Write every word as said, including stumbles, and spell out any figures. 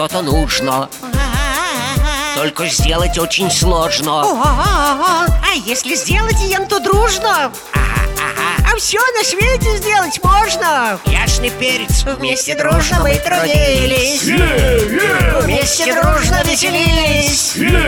что-то нужно. Только сделать очень сложно. А если сделать ем, то дружно. А все на свете сделать можно. Яшный перец. Вместе дружно мы трудились, вместе дружно веселились,